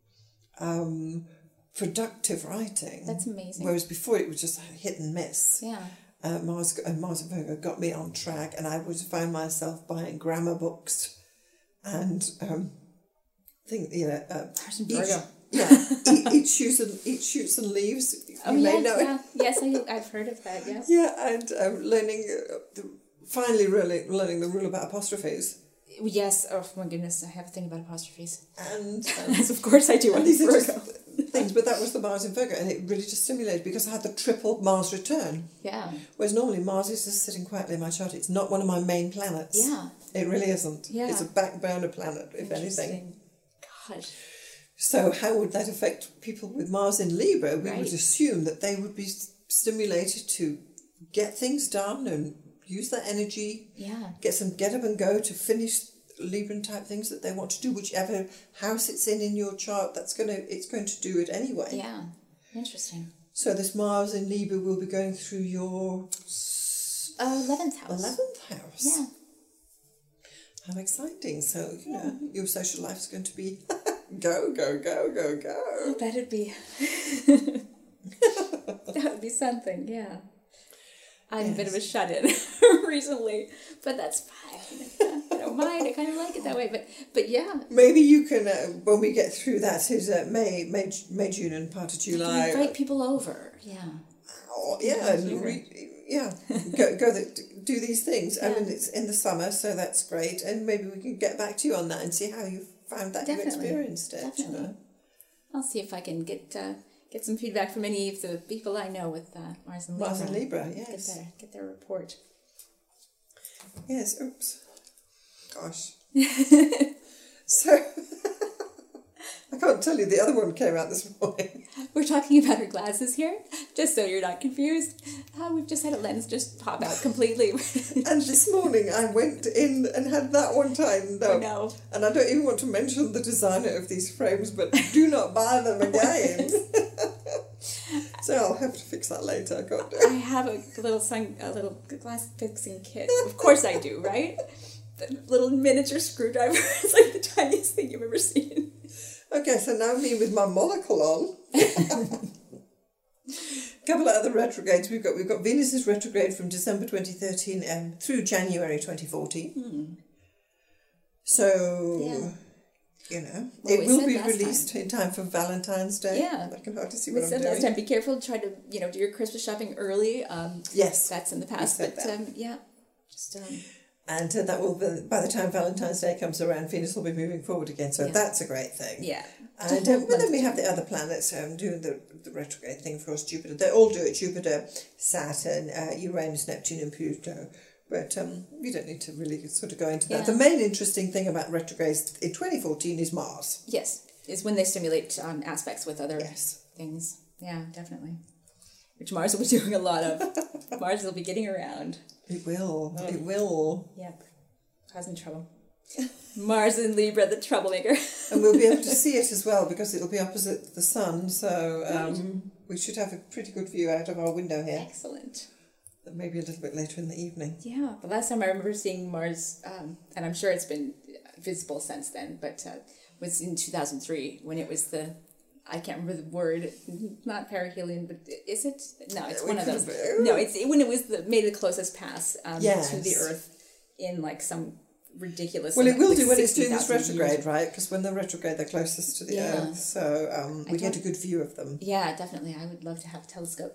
um, productive writing. That's amazing. Whereas before it was just hit and miss. Yeah. Uh, Mars and Mars in Virgo got me on track, and I would find myself buying grammar books and. Um, Think you know, uh, each, yeah, each, each shoots and each shoots and leaves. You oh may yes, know yeah, it. yes, I, I've heard of that. Yeah, yeah, and um, learning, uh, the, finally, really learning the rule about apostrophes. Yes, oh my goodness, I have a thing about apostrophes, and um, yes, of course I do. And these are just things, but that was the Mars in Virgo, and it really just stimulated because I had the triple Mars return. Yeah. Whereas normally Mars is just sitting quietly in my chart. It's not one of my main planets. Yeah. It really isn't. Yeah. It's a back burner planet, if anything. Gosh. So how would that affect people with Mars in Libra? We Right. would assume that they would be s- stimulated to get things done and use that energy, Yeah. get some get up and go to finish Libran type things that they want to do, whichever house it's in in your chart. That's gonna it's going to do it anyway. Yeah. Interesting. So this Mars in Libra will be going through your Uh, eleventh house. eleventh house. Yeah. How exciting! So you know your social life is going to be go go go go go. That'd be that would be something, yeah. I'm Yes. a bit of a shut-in recently, but that's fine. I don't mind. I kind of like it that way, but but yeah, Maybe you can uh, when we get through that is uh, May May May June and part of I July. can invite people over. Yeah, Oh, yeah, and Sure. re, yeah, go go the, do these things. I Yeah. mean, it's in the summer, so that's great. And maybe we can get back to you on that and see how you found that, you Definitely. experienced it. You Definitely. know? I'll see if I can get uh, get some feedback from any of the people I know with uh, Mars and Libra. Mars and Libra, Get yes, their get their report. yes. Oops, gosh. So I can't tell you. The other one came out this morning. We're talking about her glasses here, just so you're not confused. Uh, we've just had a lens just pop out completely. And this morning I went in and had that one tightened Oh up. no. And I don't even want to mention the designer of these frames, but do not buy them again. So I'll have to fix that later. I can't do I have a little sun, a little glass fixing kit. Of course I do, right? The little miniature screwdriver is like the tiniest thing you've ever seen. Okay, so now me with my monocle on. Couple of other retrogrades we've got. We've got Venus's retrograde from December twenty thirteen um, through January twenty fourteen. Hmm. So, Yeah. you know, Well, it we will said be last released in time for Valentine's Day. Yeah. I can hardly see We what I'm said doing. last time, be careful. Try to, you know, do your Christmas shopping early. Um, Yes. that's in the past, said but that. um, yeah, just um, And uh, that will be, by the time Valentine's Day comes around, Venus will be moving forward again. So Yeah. that's a great thing. yeah. And um, but then we have the other planets um, doing the, the retrograde thing for us, Jupiter. They all do it, Jupiter, Saturn, uh, Uranus, Neptune and Pluto. But um, we don't need to really sort of go into that. Yeah. The main interesting thing about retrogrades in twenty fourteen is Mars. Yes, is when they stimulate um, aspects with other Yes. things. Yeah, definitely. Which Mars will be doing a lot of. Mars will be getting around. It will. It will. Yep. Causing trouble. Mars in Libra, the troublemaker. And we'll be able to see it as well because it'll be opposite the sun. So um, we should have a pretty good view out of our window here. Excellent. Maybe a little bit later in the evening. Yeah, the last time I remember seeing Mars, um, and I'm sure it's been visible since then, but uh, was in two thousand three when it was the, I can't remember the word, not perihelion, but is it? No, it's We one of could those. have- No, it's when it was the made the closest pass um, Yes. to the Earth in like some ridiculous. Well, it will like do when it's doing this sixty thousand years. retrograde, right? Because when they're retrograde, they're closest to the Yeah. Earth. So um, I we get don't- a good view of them. Yeah, definitely. I would love to have a telescope.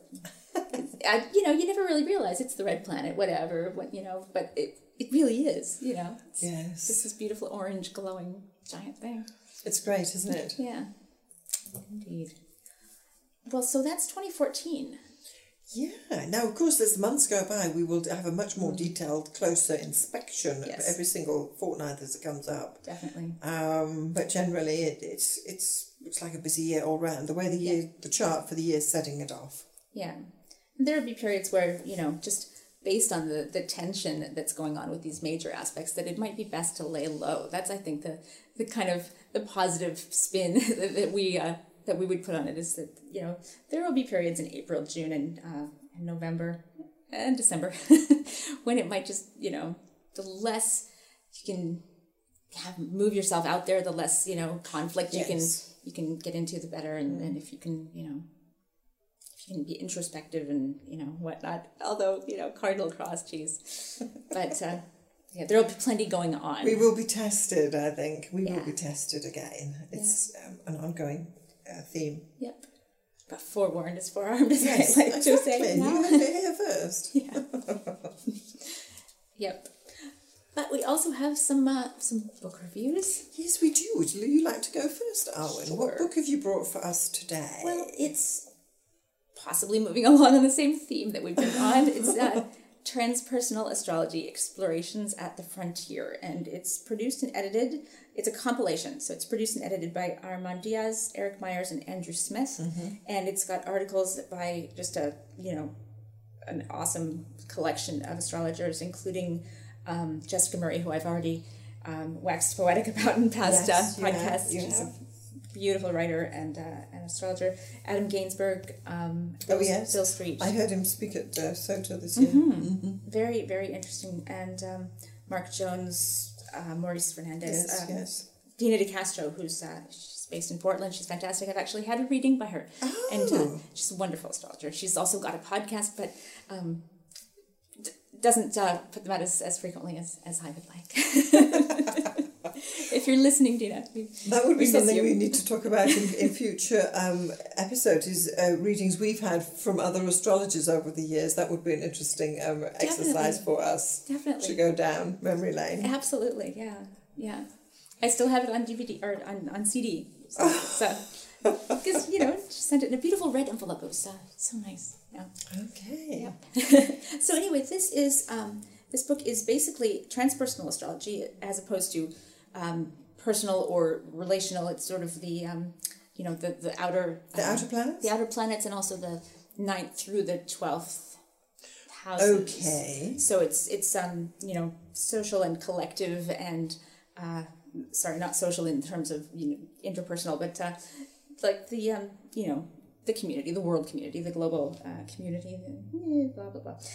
I, you know, you never really realize it's the red planet, whatever, what, you know, but it, it really is, you know. It's Yes. just this beautiful orange glowing giant thing. It's great, isn't it? Yeah, indeed. Well, so that's twenty fourteen. Yeah. Now, of course, as months go by, we will have a much more detailed, closer inspection of Yes. every single fortnight as it comes up. Definitely. Um, but generally, it, it's it's looks like a busy year all round. The way the year, the chart for the year is setting it off. Yeah. And there would be periods where, you know, just based on the, the tension that's going on with these major aspects, that it might be best to lay low. That's, I think, the, the kind of the positive spin that, that we uh, that we would put on it is that, you know, there will be periods in April, June, and, uh, and November and December when it might just, you know, the less you can have move yourself out there, the less, you know, conflict Yes. you can you can get into, the better. And, and if you can, you know, if you can be introspective and, you know, whatnot. Although, you know, cardinal cross, geez. But uh, yeah, there will be plenty going on. We will be tested, I think. We Yeah. will be tested again. It's um, an ongoing uh, theme. Yep. But forewarned is forearmed, as Yes, I like to exactly. say. You now. heard it here first. Yeah. Yep. But we also have some uh, some book reviews. Yes, we do. Would you like to go first, Arwen? Sure. What book have you brought for us today? Well, it's possibly moving along on the same theme that we've been on. It's uh, Transpersonal Astrology Explorations at the Frontier, and it's produced and edited. It's a compilation, so it's produced and edited by Armand Diaz, Eric Myers, and Andrew Smith, mm-hmm. and it's got articles by just a, you know, an awesome collection of astrologers, including um, Jessica Murray, who I've already um, waxed poetic about in past yes, uh, podcasts. You have, you She's have. a beautiful writer and uh, an astrologer. Adam Gainsberg, um, oh yes, Bill Street. I heard him speak at uh, SOTA this year. Mm-hmm. Mm-hmm. Very, very interesting. And um, Mark Jones, uh, Maurice Fernandez, Yes, um, yes. Dina De Castro, who's uh, she's based in Portland. She's fantastic. I've actually had a reading by her, Oh. and uh, she's a wonderful astrologer. She's also got a podcast, but um, d- doesn't uh, put them out as, as frequently as, as I would like. If you're listening, Dina, we, That would be we miss something you. we need to talk about in, in future um, episodes, is uh, readings we've had from other astrologers over the years. That would be an interesting um, exercise for us Definitely. to go down memory lane. Absolutely, yeah, yeah. I still have it on D V D or on, on C D. So, so because you know, she sent it in a beautiful red envelope. It was uh, so nice. Yeah. Okay. Yeah. So anyway, this is um, this book is basically transpersonal astrology as opposed to um, personal or relational. It's sort of the um, you know the the outer The um, outer planets? the outer planets, and also the ninth through the twelfth houses. Okay. So it's it's um you know social and collective and uh, sorry, not social in terms of you know interpersonal, but uh, like the um you know the community, the world community, the global uh, community, the, blah blah blah.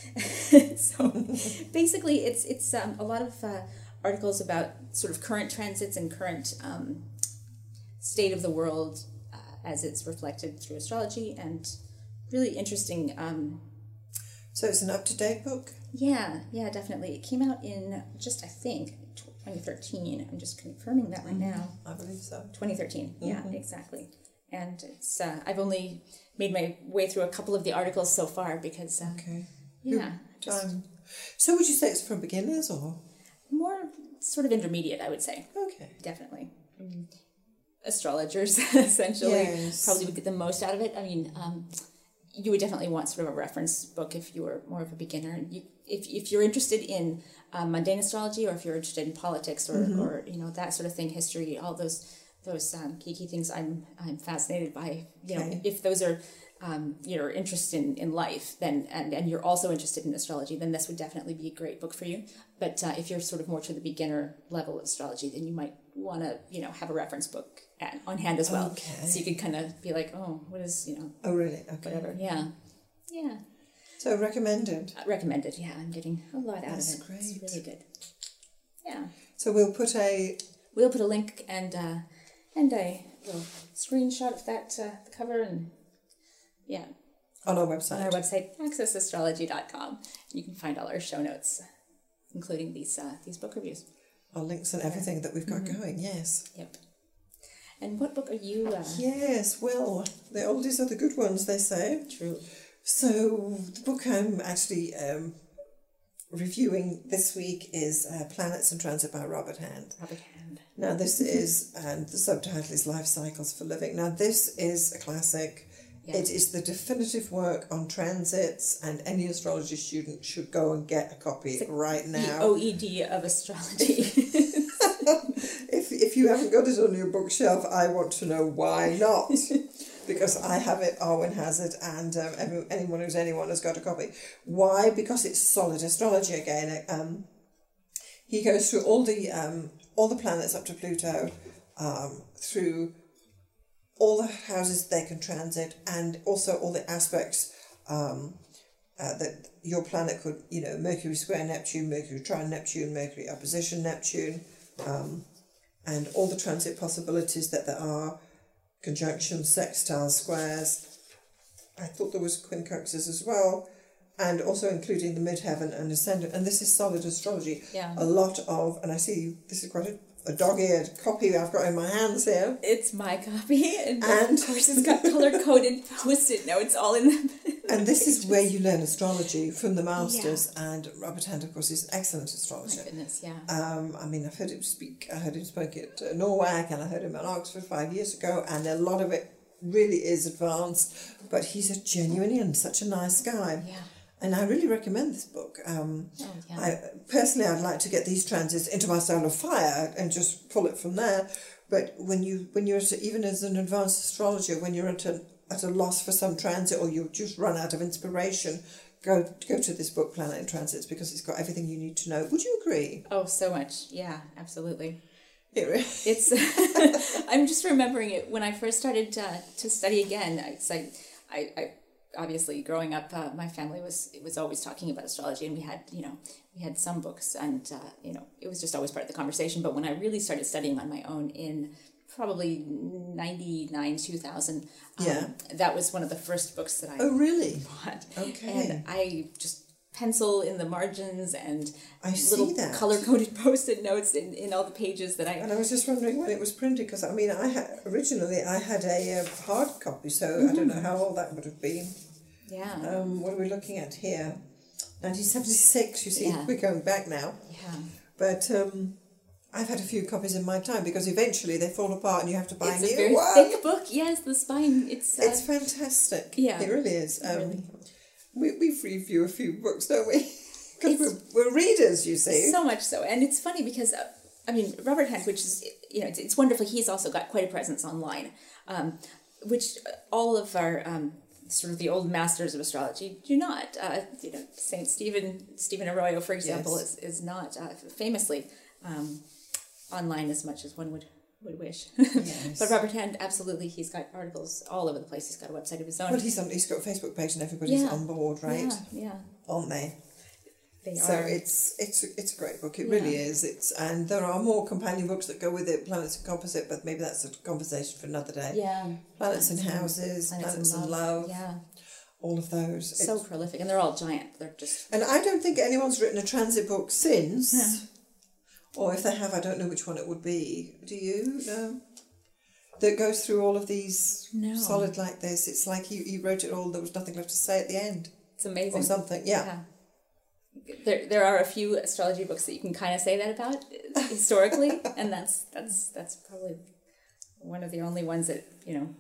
So basically, it's it's um, a lot of uh, articles about sort of current transits and current um, state of the world uh, as it's reflected through astrology, and really interesting. Um, So it's an up-to-date book? yeah, yeah, definitely. It came out in just I think twenty thirteen. I'm just confirming that right Mm-hmm. now. I believe so. twenty thirteen. Mm-hmm. Yeah, exactly. And it's uh, I've only made my way through a couple of the articles so far because uh, Okay. yeah, just Um, so would you say it's for beginners or? more sort of intermediate, I would say. Okay. Definitely. Mm. Astrologers essentially Yes. probably would get the most out of it. I mean, um, you would definitely want sort of a reference book if you were more of a beginner. You, if if you're interested in um, mundane astrology, or if you're interested in politics, or, Mm-hmm. or you know that sort of thing, history, all those those um, geeky things, I'm I'm fascinated by. You know, Okay. if those are um, your interest in, in life, then and, and you're also interested in astrology, then this would definitely be a great book for you. But uh, if you're sort of more to the beginner level of astrology, then you might want to you know have a reference book at, on hand as well, Okay. so you could kind of be like, oh, what is you know Oh, really? Okay. whatever, yeah, yeah. So recommended. Uh, recommended, yeah. I'm getting a lot out That's of it. great. It's really good. Yeah, So we'll put a... we'll put a link and uh, and a little screenshot of that uh, the cover and yeah On our on website. our website access astrology dot com. You can find all our show notes, including these uh, these book reviews. Our links and everything that we've got Mm-hmm. going, yes. Yep. And what book are you? Uh, Yes, well, the oldies are the good ones, they say. True. So the book I'm actually um, reviewing this week is uh, Planets in Transit by Robert Hand. Robert Hand. Now this is, and the subtitle is Life Cycles for Living. Now this is a classic. Yeah. It is the definitive work on transits, and any astrology student should go and get a copy right The now. O E D of astrology. If if you haven't got it on your bookshelf, I want to know why not. Because I have it, Arwen has it, and um, every, anyone who's anyone has got a copy. Why? Because it's solid astrology again. Um, he goes through all the um, all the planets up to Pluto, um, through all the houses they can transit, and also all the aspects um, uh, that your planet could, you know, Mercury square Neptune, Mercury trine Neptune, Mercury opposition Neptune, um, and all the transit possibilities that there are. Conjunctions, sextiles, squares. I thought there was quincunxes as well, and also including the midheaven and ascendant. And this is solid astrology. Yeah. A lot of, and I see this is quite a, a dog-eared copy I've got in my hands here. It's my copy, and, And- of course it's got color-coded post-it notes all in them. And this is where you learn astrology from the masters. And Robert Hand, of course, is an excellent astrologer. My goodness, yeah. Um, I mean, I've heard him speak. I heard him speak at uh, Norwalk, and I heard him at Oxford five years ago, and a lot of it really is advanced. But he's a genuine and such a nice guy. Yeah. And I really recommend this book. Um, oh, yeah. I personally, I'd like to get these transits into my Soul of Fire and just pull it from there. But when you when you're at, even as an advanced astrologer, when you're at a at a loss for some transit or you've just run out of inspiration, go go to this book, Planet in Transits, because it's got everything you need to know. Would you agree? Oh, so much. Yeah, absolutely. It, it's. I'm just remembering it when I first started uh, to study again. It's like I. I obviously growing up, uh, my family was it was always talking about astrology, and we had you know we had some books, and uh, you know it was just always part of the conversation. But when I really started studying on my own in probably ninety-nine, two thousand, um, yeah, that was one of the first books that I oh really bought. Okay, and I just pencil in the margins and I little see that. color-coded post-it notes in, in all the pages that I... And I was just wondering when it was printed, because I mean, I had originally I had a uh, hard copy, so Mm-hmm. I don't know how old that would have been. Yeah. Um, what are we looking at here? nineteen seventy-six, you see, Yeah. we're going back now. Yeah. But um, I've had a few copies in my time, because eventually they fall apart and you have to buy It's a new a very one. thick book. Yes, the spine. It's uh, It's fantastic. Yeah. It really is. Um, Really. We, we review a few books, don't we? Because It's- we're, we're readers, you see. so much so. And it's funny because, uh, I mean, Robert Hand, which is, you know, it's, it's wonderful. He's also got quite a presence online, um, which all of our... Um, sort of the old masters of astrology do not. Uh, you know, Saint Stephen Stephen Arroyo, for example, Yes. is, is not uh, famously um, online as much as one would, would wish. Yes. But Robert Hand, absolutely, he's got articles all over the place. He's got a website of his own. Well, he's, on, he's got a Facebook page and everybody's Yeah. on board, right? Yeah, yeah. On there. They So are. it's it's it's a great book. It Yeah. really is. It's and there are more companion books that go with it. Planets and Composite, but maybe that's a conversation for another day. Yeah. Planets and Houses, Planets, Planets in and Love. Love. Yeah. All of those. So It's- prolific. And they're all giant. They're just... and I don't think anyone's written a transit book since. Yeah. Or if they have, I don't know which one it would be. Do you know? That goes through all of these No. solid like this. It's like he, he wrote it all. There was nothing left to say at the end. It's amazing. Or something. Yeah. Yeah. There, there are a few astrology books that you can kind of say that about uh, historically, and that's that's that's probably one of the only ones that you know.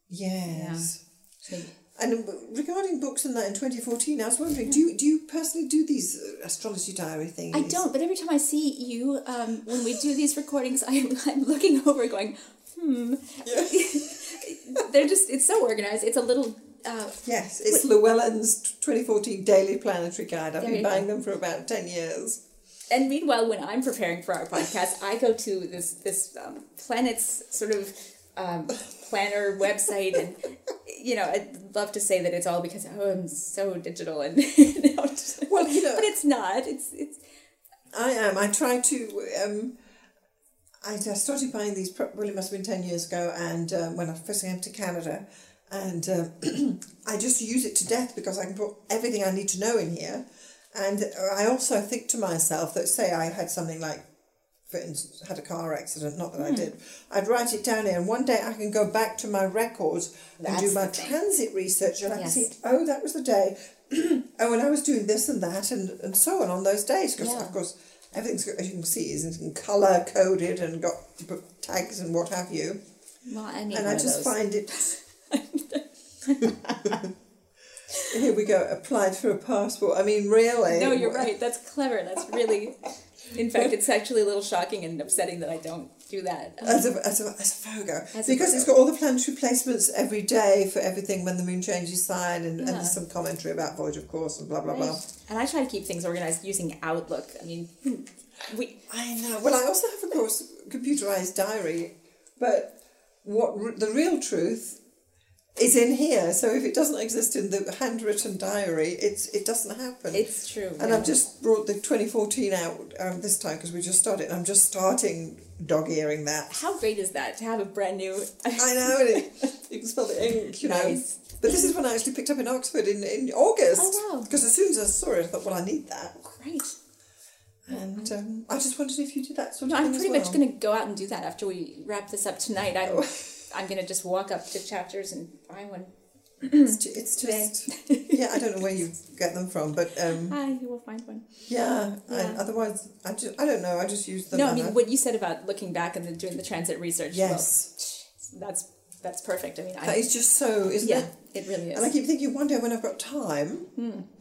Yes. Yeah. And regarding books and that in twenty fourteen, I was wondering, do you do you personally do these uh, astrology diary things? I don't, but every time I see you, um, when we do these recordings, I'm I'm looking over, going, hmm. Yeah. They're just it's so organized. It's a little. Uh, Yes, it's Llewellyn's twenty fourteen Daily Planetary Guide. I've There been you buying go. them for about ten years. And meanwhile, when I'm preparing for our podcast, I go to this this um, planet's sort of um, planner website, and you know, I'd love to say that it's all because oh, I'm so digital, and you know, just- Well, you know- but it's not. It's it's I am. I try to. Um, I I started buying these. pro- Well, it must have been ten years ago, and um, when I first came to Canada, and um, I just use it to death because I can put everything I need to know in here, and I also think to myself that say I had something like, for instance, had a car accident. Not that I did. I'd write it down here, and one day I can go back to my records and That's do my the thing. transit research, and I Yes. can see. Oh, that was the day. Oh, and I was doing this and that and, and so on on those days because Yeah. of course everything's got, as you can see is in colour coded and got b- tags and what have you, well, I need and one I of just those. find it. Here we go. Applied for a passport. I mean, really. No, you're right. That's clever. That's really. In fact, it's actually a little shocking and upsetting that I don't do that. As a, as a, as a Virgo. As a because Virgo. it's got all the planetary placements every day for everything when the moon changes sign and, and Yeah. there's some commentary about Voyage of Course and blah, blah, blah. Right. And I try to keep things organized using Outlook. I mean, we. I know. Well, I also have, of course, computerized diary, but what r- the real truth is in here. So if it doesn't exist in the handwritten diary, it's it doesn't happen. It's true. and yeah. I've just brought the twenty fourteen out um, this time because we just started. I'm just starting dog-earing that. How great is that to have a brand new? I know, and it, you can smell the ink, you know. Nice. But this is one I actually picked up in Oxford in, in August. Oh, wow. Because as soon as I saw it, I thought, well, I need that. Great. And um, I just wondered if you did that sort No, of I'm thing pretty as much well. going to go out and do that after we wrap this up tonight. I'm I'm going to just walk up to Chapters and buy one. It's, ju- it's Today. just, yeah, I don't know where you get them from, but um, Hi, you will find one. yeah, Yeah. And otherwise, I just, I don't know, I just use them. No, I and mean what you said about looking back and then doing the transit research. Yes. well, that's that's perfect. I mean, that I, is just so, isn't yeah, it? it really is. And I keep thinking, one day when I've got time,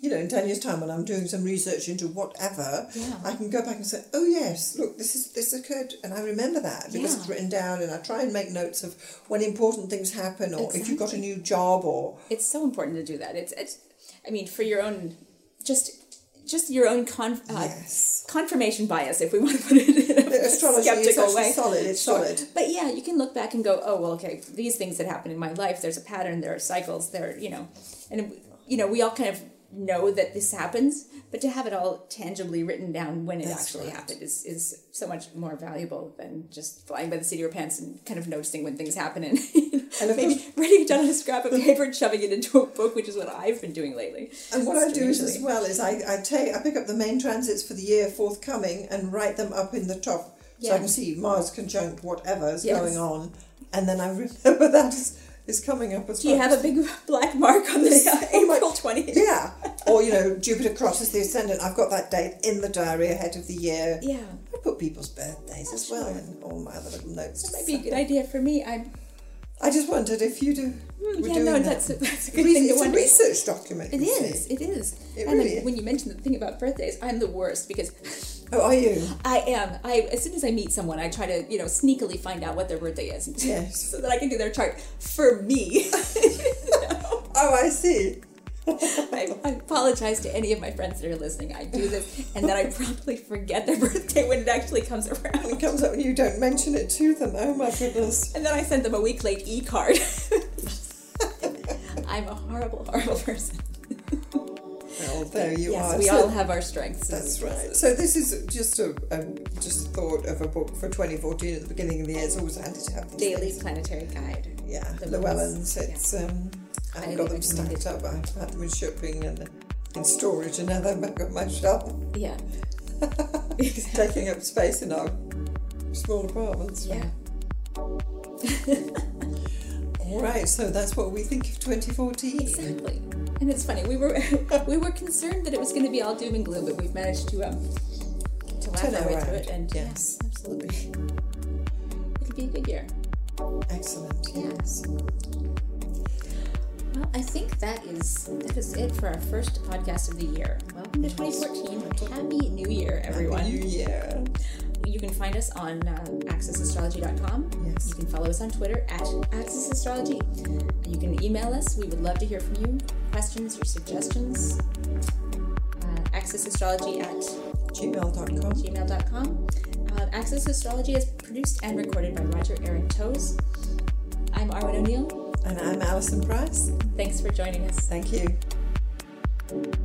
you know, in ten years' time when I'm doing some research into whatever, Yeah. I can go back and say, oh yes, look, this is this occurred, and I remember that because Yeah. it's written down, and I try and make notes of when important things happen, or if you've got a Exactly. new job, or It's so important to do that. It's, it's I mean, for your own, just just your own con- uh, yes, confirmation bias, if we want to put it in a the astrology is skeptical actually way. solid. It's Sure. solid. But yeah, you can look back and go, oh, well, okay, these things that happen in my life, there's a pattern, there are cycles, there, you know, and, you know, we all kind of know that this happens, but to have it all tangibly written down when it That's actually right. happened is, is so much more valuable than just flying by the seat of your pants and kind of noticing when things happen and, And of maybe course- writing it down on a scrap of paper and shoving it into a book, which is what I've been doing lately. And what I do is Strangely. as well is I, I take I pick up the main transits for the year forthcoming and write them up in the top so I Yeah. can see Mars conjunct whatever is Yes. going on, and then I remember that is, is coming up as Do you well. have a big black mark on the uh, Oh my- April twentieth? Yeah, or you know, Jupiter crosses the ascendant. I've got that date in the diary ahead of the year. Yeah. I put people's birthdays as well and all my other little notes. That might be a good idea for me. I'm I just wondered if you do. Were yeah, doing no, that. that's a, that's a good Re- thing to it's a wonder. research document. It you is. see. It is. It and really then is. when you mentioned the thing about birthdays, I'm the worst because Oh, are you? I am. I as soon as I meet someone, I try to you know sneakily find out what their birthday is, Yes. so that I can do their chart for me. Oh, I see. I, I apologize to any of my friends that are listening. I do this, and then I probably forget their birthday when it actually comes It around. comes up and you don't mention it to them. Oh my goodness. And then I send them a week late e-card. I'm a horrible, horrible person. Well, there you yes, are. we So- all have our strengths. That's right. So this is just a um, just a thought of a book for twenty fourteen at the beginning of the year. It's always handy to have these Daily things. planetary guide. Yeah, the Llewellyn's. moons. It's um, I've Highly got them recommended. stacked up. I've had them in shipping and in storage, and now they're back on my shelf, Yeah. Exactly. taking up space in our small apartments. Yeah. All right. So that's what we think of twenty fourteen. Exactly. And it's funny. We were we were concerned that it was going to be all doom and gloom, but we've managed to um to laugh Turn our way around. through it. And Yes. yeah, absolutely. It'll be a good year. Excellent. Yeah. Yes. Well, I think that is that is it for our first podcast of the year. Welcome to twenty fourteen. Happy New Year, everyone. Happy New Year. You can find us on uh, access astrology dot com. Yes. You can follow us on Twitter at Access Astrology. You can email us. We would love to hear from you. Questions or suggestions. Uh, accessastrology at gmail dot com. gmail dot com. Uh, Access Astrology is produced and recorded by Roger Aaron Toes. I'm Arwen O'Neill. And I'm Alison Price. Thanks for joining us. Thank you.